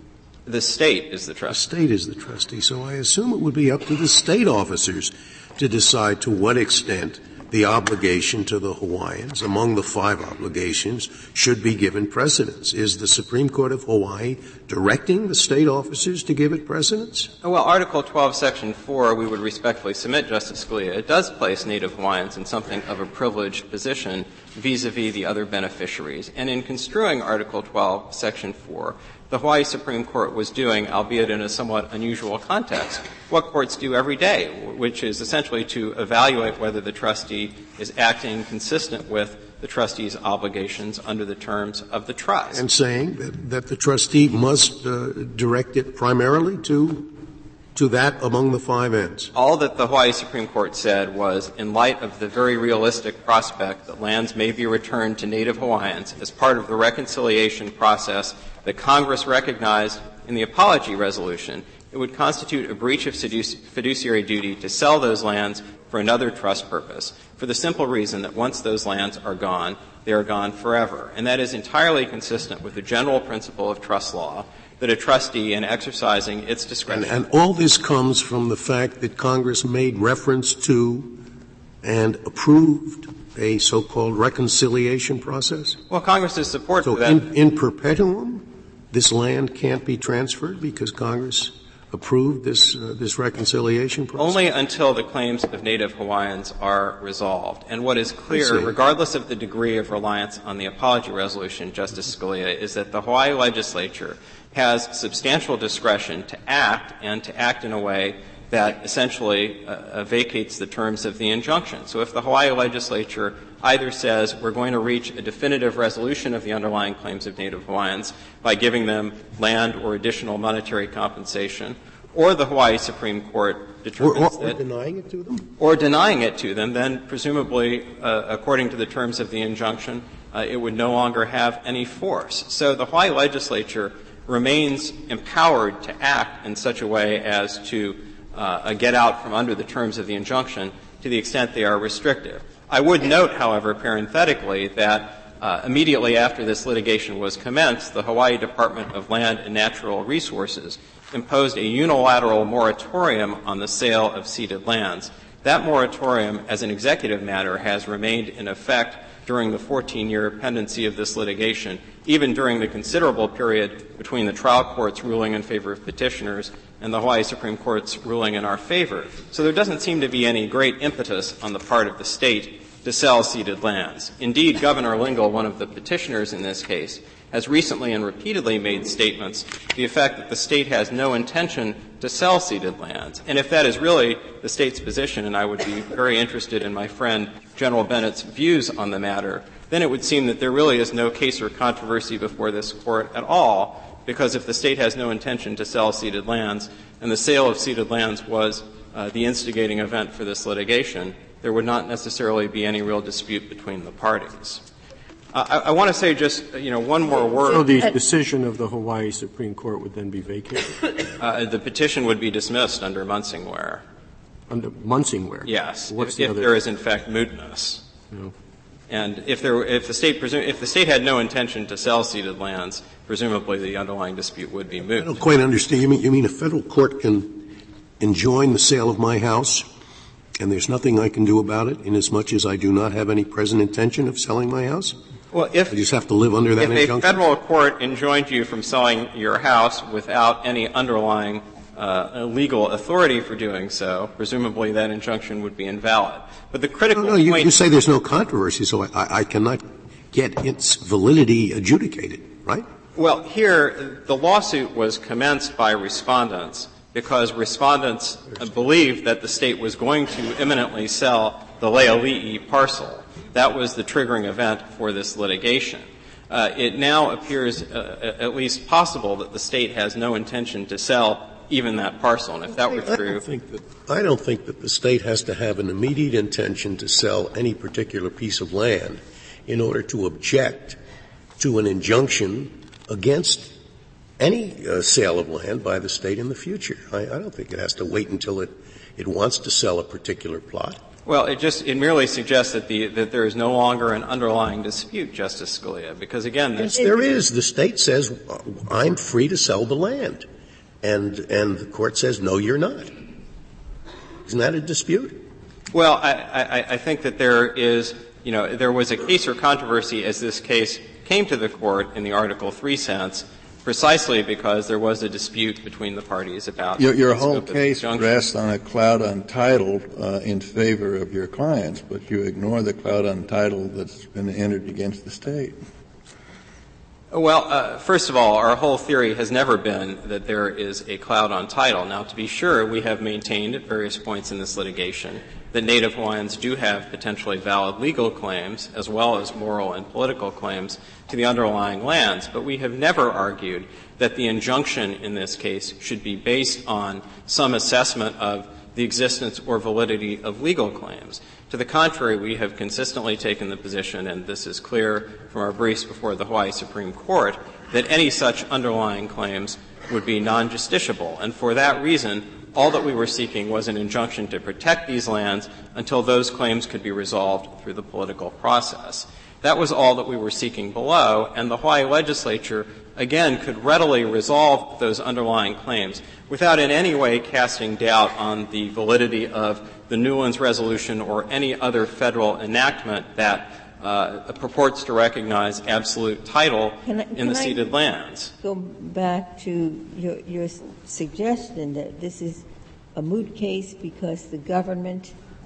The state is the trustee. The state is the trustee. So I assume it would be up to the state officers to decide to what extent the obligation to the Hawaiians, among the 5 obligations, should be given precedence. Is the Supreme Court of Hawaii directing the state officers to give it precedence? Well, Article 12, Section 4, we would respectfully submit, Justice Scalia, it does place Native Hawaiians in something of a privileged position vis-a-vis the other beneficiaries. And in construing Article 12, Section 4, the Hawaii Supreme Court was doing, albeit in a somewhat unusual context, what courts do every day, which is essentially to evaluate whether the trustee is acting consistent with the trustee's obligations under the terms of the trust. And saying that the trustee must direct it primarily to that among the 5 ends. All that the Hawaii Supreme Court said was, in light of the very realistic prospect that lands may be returned to Native Hawaiians as part of the reconciliation process that Congress recognized in the apology resolution, it would constitute a breach of fiduciary duty to sell those lands for another trust purpose, for the simple reason that once those lands are gone, they are gone forever. And that is entirely consistent with the general principle of trust law, that a trustee, in exercising its discretion. And all this comes from the fact that Congress made reference to and approved a so-called reconciliation process? Well, Congress's support for that. In perpetuum, this land can't be transferred because Congress approved this reconciliation process? Only until the claims of Native Hawaiians are resolved. And what is clear, regardless of the degree of reliance on the apology resolution, Justice Scalia, is that the Hawaii legislature has substantial discretion to act, and to act in a way that essentially vacates the terms of the injunction. So if the Hawaii legislature either says we're going to reach a definitive resolution of the underlying claims of Native Hawaiians by giving them land or additional monetary compensation, or the Hawaii Supreme Court determines or denying it to them? Or denying it to them, then presumably, according to the terms of the injunction, it would no longer have any force. So the Hawaii legislature remains empowered to act in such a way as to get out from under the terms of the injunction to the extent they are restrictive. I would note, however, parenthetically, that immediately after this litigation was commenced, the Hawaii Department of Land and Natural Resources imposed a unilateral moratorium on the sale of ceded lands. That moratorium, as an executive matter, has remained in effect during the 14-year pendency of this litigation, even during the considerable period between the trial court's ruling in favor of petitioners and the Hawaii Supreme Court's ruling in our favor. So there doesn't seem to be any great impetus on the part of the state to sell ceded lands. Indeed, Governor Lingle, one of the petitioners in this case, has recently and repeatedly made statements to the effect that the state has no intention to sell ceded lands. And if that is really the state's position, and I would be very interested in my friend General Bennett's views on the matter, then it would seem that there really is no case or controversy before this Court at all, because if the state has no intention to sell ceded lands, and the sale of ceded lands was the instigating event for this litigation, there would not necessarily be any real dispute between the parties. I want to say just, one more word. So the decision of the Hawaii Supreme Court would then be vacated? The petition would be dismissed under Munsingware. Under Munsingware? Yes. What's if there is in fact mootness. No. And if the state had no intention to sell ceded lands, presumably the underlying dispute would be moot. I don't quite understand. You mean a federal court can enjoin the sale of my house, and there's nothing I can do about it, inasmuch as I do not have any present intention of selling my house? Well, I just have to live under that injunction? If a federal court enjoined you from selling your house without any underlying legal authority for doing so, presumably that injunction would be invalid. But the critical point... You say there's no controversy, so I cannot get its validity adjudicated, right? Well, here, the lawsuit was commenced by respondents because respondents believed that the state was going to imminently sell the Leali'i parcel. That was the triggering event for this litigation. It now appears at least possible that the state has no intention to sell even that parcel. And if that were true... I don't think that the state has to have an immediate intention to sell any particular piece of land in order to object to an injunction against sale of land by the state in the future. I don't think it has to wait until it wants to sell a particular plot. Well, it merely suggests that there is no longer an underlying dispute, Justice Scalia, because again, yes, there is. The state says, I'm free to sell the land. And the court says, no, you're not. Isn't that a dispute? Well, I think that there was a case or controversy as this case came to the court in the Article 3 sense, precisely because there was a dispute between the parties about your whole case rests on a cloud untitled in favor of your clients, but you ignore the cloud untitled that's been entered against the state. Well, first of all, our whole theory has never been that there is a cloud on title. Now, to be sure, we have maintained at various points in this litigation that Native Hawaiians do have potentially valid legal claims as well as moral and political claims to the underlying lands, but we have never argued that the injunction in this case should be based on some assessment of the existence or validity of legal claims. To the contrary, we have consistently taken the position, and this is clear from our briefs before the Hawaii Supreme Court, that any such underlying claims would be non-justiciable. And for that reason, all that we were seeking was an injunction to protect these lands until those claims could be resolved through the political process. That was all that we were seeking below, and the Hawaii legislature, again, could readily resolve those underlying claims without in any way casting doubt on the validity of the Newlands Resolution or any other federal enactment that purports to recognize absolute title in the ceded lands. Go back to your suggestion that this is a moot case because the governor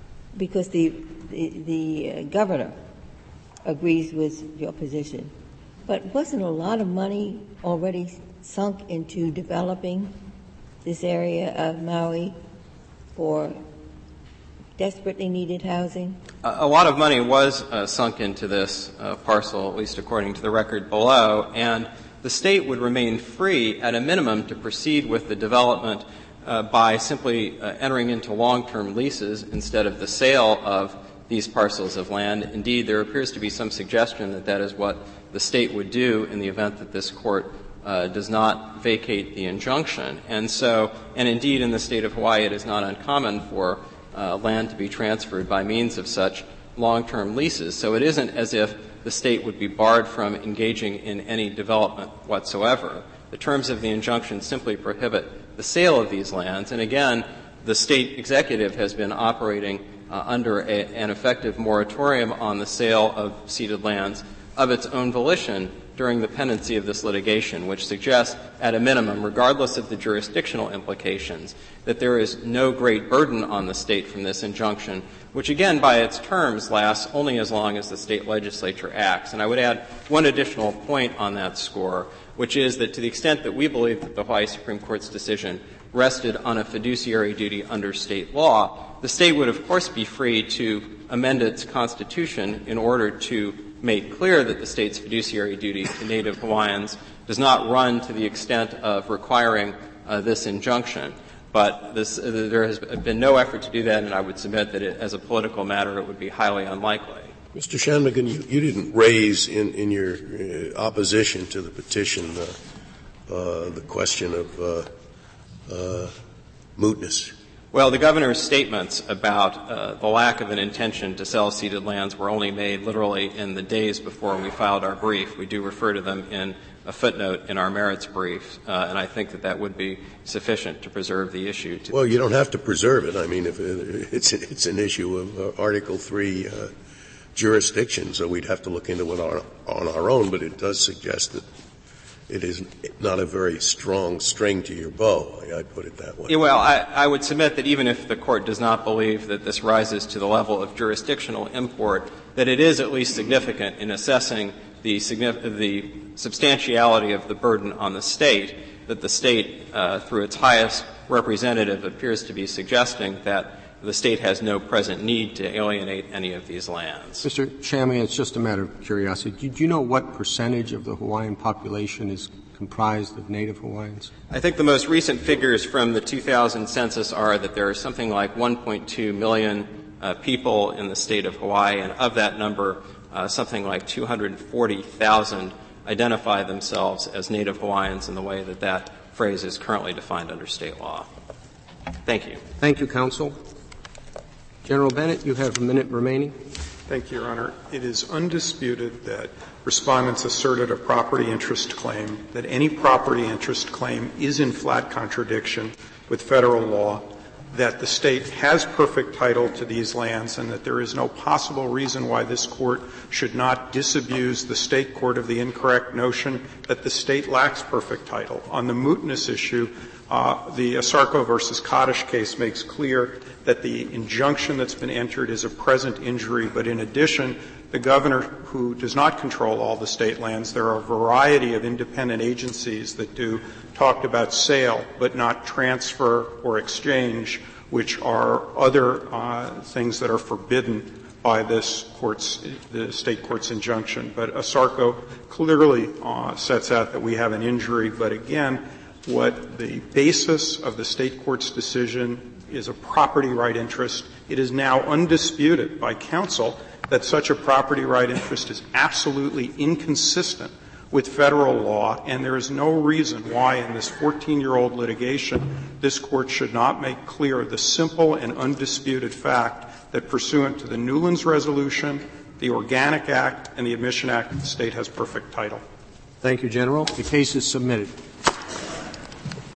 agrees with your position. But wasn't a lot of money already sunk into developing this area of Maui for desperately needed housing? A lot of money was sunk into this parcel, at least according to the record below, and the state would remain free at a minimum to proceed with the development by simply entering into long-term leases instead of the sale of these parcels of land. Indeed, there appears to be some suggestion that that is what the state would do in the event that this court does not vacate the injunction. And indeed in the state of Hawaii it is not uncommon for land to be transferred by means of such long-term leases. So it isn't as if the state would be barred from engaging in any development whatsoever. The terms of the injunction simply prohibit the sale of these lands. And again, the state executive has been operating under an effective moratorium on the sale of ceded lands of its own volition during the pendency of this litigation, which suggests, at a minimum, regardless of the jurisdictional implications, that there is no great burden on the state from this injunction, which again, by its terms, lasts only as long as the state legislature acts. And I would add one additional point on that score, which is that to the extent that we believe that the Hawaii Supreme Court's decision rested on a fiduciary duty under state law, the state would of course be free to amend its constitution in order to make clear that the state's fiduciary duty to Native Hawaiians does not run to the extent of requiring this injunction. But there has been no effort to do that, and I would submit that as a political matter it would be highly unlikely. Mr. Shanmugam, you didn't raise in your opposition to the petition the question of mootness. Well, the governor's statements about the lack of an intention to sell ceded lands were only made literally in the days before we filed our brief. We do refer to them in a footnote in our merits brief, and I think that would be sufficient to preserve the issue. Well, you don't have to preserve it. I mean, if it's an issue of Article 3 jurisdiction, so we'd have to look into it on our own, but it does suggest that it is not a very strong string to your bow. I'd put it that way. Yeah, well, I would submit that even if the Court does not believe that this rises to the level of jurisdictional import, that it is at least significant in assessing the substantiality of the burden on the state, that the state, through its highest representative, appears to be suggesting that the state has no present need to alienate any of these lands. Mr. Shanmugam, it's just a matter of curiosity. Do you know what percentage of the Hawaiian population is comprised of Native Hawaiians? I think the most recent figures from the 2000 census are that there are something like 1.2 million people in the state of Hawaii, and of that number, something like 240,000 identify themselves as Native Hawaiians in the way that that phrase is currently defined under state law. Thank you. Thank you, counsel. General Bennett, you have a minute remaining. Thank you, Your Honor. It is undisputed that respondents asserted a property interest claim, that any property interest claim is in flat contradiction with federal law, that the state has perfect title to these lands, and that there is no possible reason why this court should not disabuse the state court of the incorrect notion that the state lacks perfect title. On the mootness issue, the Asarco versus Kaddish case makes clear that the injunction that's been entered is a present injury, but in addition, the governor, who does not control all the state lands, there are a variety of independent agencies that talked about sale but not transfer or exchange, which are other things that are forbidden by the state court's injunction. But Asarco clearly sets out that we have an injury, but again, what the basis of the state court's decision is a property right interest. It is now undisputed by counsel that such a property right interest is absolutely inconsistent with federal law, and there is no reason why in this 14-year-old litigation this court should not make clear the simple and undisputed fact that pursuant to the Newlands Resolution, the Organic Act, and the Admission Act, the state has perfect title. Thank you, General. The case is submitted.